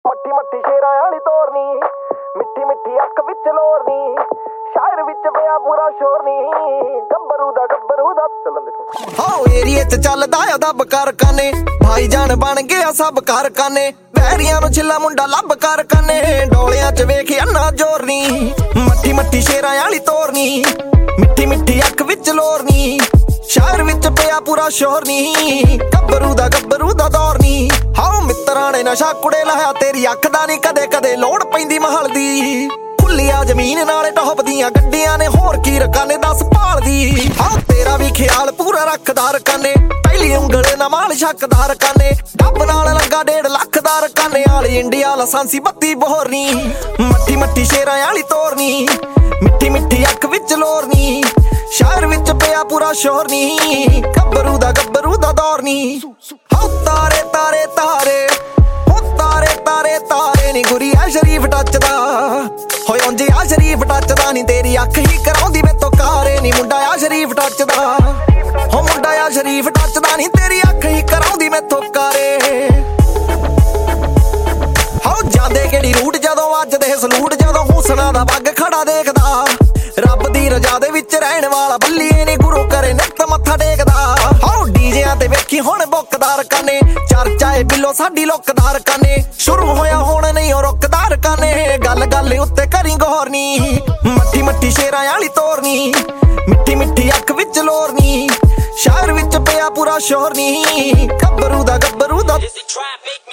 ਮੱਠੀ ਮੱਠੀ ਸ਼ੇਰਾਂ ਵਾਲੀ ਤੋਰਨੀ, ਮਿੱਠੀ ਮਿੱਠੀ ਅੱਖ ਵਿੱਚ ਲੋਰਨੀ, ਸ਼ਾਇਰ ਵਿੱਚ ਪਿਆ ਪੂਰਾ ਸ਼ੋਰ ਨੀ, ਗੱਭਰੂ ਦਾ ਚੱਲਣ ਦੇਖੋ ਹੋ ਏਰੀਏ ਚ ਚੱਲਦਾ ਆ ਦੱਬ ਕਾਰਖਾਨੇ, ਭਾਈ ਜਾਨ ਬਣ ਗਿਆ ਸਭ ਕਾਰਖਾਨੇ, ਵੈਰੀਆਂ ਨੂੰ ਛਿੱਲਾ ਮੁੰਡਾ ਲੱਭ ਕਾਰਖਾਨੇ, ਡੋਲਿਆਂ ਚ ਵੇਖ ਅੰਨਾ ਜ਼ੋਰ ਨੀ, ਮੱਠੀ ਮੱਠੀ ਸ਼ੇਰਾਂ ਵਾਲੀ ਤੋਰਨੀ, ਮਿੱਠੀ ਮਿੱਠੀ ਅੱਖ ਵਿੱਚ ਲੋਰਨੀ, ਸ਼ਹਿਰ ਵਿੱਚ ਪਿਆ ਪੂਰਾ ਸ਼ੋਰ ਨੀ, ਗੱਭਰੂ ਦਾ ਦੌਰ ਨੀ। ਹਾਓ ਮਿੱਤਰਾਂ ਨੇ ਨਸ਼ਾ ਕੁੜੇ ਲਾਇਆ, ਤੇਰੀ ਅੱਖ ਦਾ ਨੀ ਕਦੇ ਕਦੇ ਲੋੜ ਪੈਂਦੀ ਮਹਲ ਦੀ, ਖੁੱਲੀਆਂ ਜ਼ਮੀਨ ਨਾਲੇ ਟੌਪ ਦੀਆਂ ਗੱਡੀਆਂ ਨੇ, ਹੋਰ ਕੀ ਰਕਾਨੇ ਦੱਸ ਭਾਲਦੀ। ਹਾਓ ਤੇਰਾ ਵੀ ਖਿਆਲ ਪੂਰਾ ਰੱਖਦਾ ਰਕਾਨੇ, ਪਹਿਲੀ ਉਂਗਲ ਨਾ ਮਾਲ ਸ਼ੱਕਦਾ ਰਕਾਨੇ, ਡੱਬ ਨਾਲ ਲੱਗਾ 1.5 ਲੱਖ ਦਾ ਰਕਾਨੇ, ਵਾਲੀ ਇੰਡੀਆ ਲਾਇਸੈਂਸੀ 32 ਬੋਹਰਨੀ, ਮੱਠੀ ਮੱਠੀ ਸ਼ੇਰਾਂ ਵਾਲੀ ਤੋਰਨੀ, ਮਿੱਠੀ ਮਿੱਠੀ ਅੱਖ ਵਿੱਚ ਲੋਰਨੀ, ਸ਼ਹਿਰ ਵਿੱਚ ਪਿਆ ਪੂਰਾ ਸ਼ੋਰ ਨੀ, ਗੱਭਰੂ ਦਾ ਦੌਰ ਨੀ। ਹੋ ਤਾਰੇ ਤਾਰੇ ਤਾਰੇ, ਹੋ ਤਾਰੇ ਤਾਰੇ ਤਾਰੇ ਨੀ, ਗੁਰੀ ਆ ਸ਼ਰੀਫ ਟੱਚਦਾ ਹੋਏ ਉਂਝ ਆ ਸ਼ਰੀਫ ਟੱਚਦਾ ਨੀ, ਤੇਰੀ ਅੱਖ ਹੀ ਕਰਾਉਂਦੀ ਮੈਥੋਂ ਕਾਰੇ ਨੀ, ਮੁੰਡਾ ਆ ਸ਼ਰੀਫ ਟੱਚਦਾ ਹੋ, ਮੁੰਡਾ ਆ ਸ਼ਰੀਫ ਟੱਚਦਾ ਨੀ, ਤੇਰੀ ਅੱਖ ਹੀ ਕਰਾਉਂਦੀ ਮੈਥੋਂ ਕਾਰੇ। ਹੋ ਜਾਂਦੇ ਕਿਹੜੀ ਰੂਟ ਜਦੋਂ ਵੱਜਦੇ ਸਲੂਟ, ਜਦੋਂ ਹੁਸਨਾ ਦਾ ਬੱਗ ਖੜਾ ਦੇਖਦਾ, ਰੱਬ ਦੀ ਰਜਾ ਦੇ ਵਿੱਚ ਰਹਿਣ ਵਾਲਾ ਬੱਲੀਏ ਨੀ, ਗੁਰੂ ਕਰੇ ਨਿੱਤ ਮੱਥਾ ਟੇਕਦਾ। ਹਾਓ ਡੀਜਿਆਂ ਤੇ ਵੇਖੀ ਹੁਣ ਬੁੱਕਦਾਰ ਕਾਨੇ, ਚਰਚਾ ਏ ਬਿੱਲੋ ਸਾਡੀ ਲੁੱਕਦਾਰ ਕਾਨੇ, ਸ਼ੁਰੂ ਹੋਇਆ ਹੁਣ ਨਹੀਂ ਉਹ ਰੁਕਦਾਰ ਕਾਨੇ, ਗੱਲ ਉੱਤੇ ਕਰੀ ਗੌਰ ਨੀ, ਮੱਠੀ ਮੱਠੀ ਸ਼ੇਰਾਂ ਵਾਲੀ ਤੋਰਨੀ, ਮਿੱਠੀ ਮਿੱਠੀ ਅੱਖ ਵਿੱਚ ਲੋਰਨੀ, ਸ਼ਹਿਰ ਵਿੱਚ ਪਿਆ ਪੂਰਾ ਸ਼ੋਰ ਨੀ, ਗੱਭਰੂ ਦਾ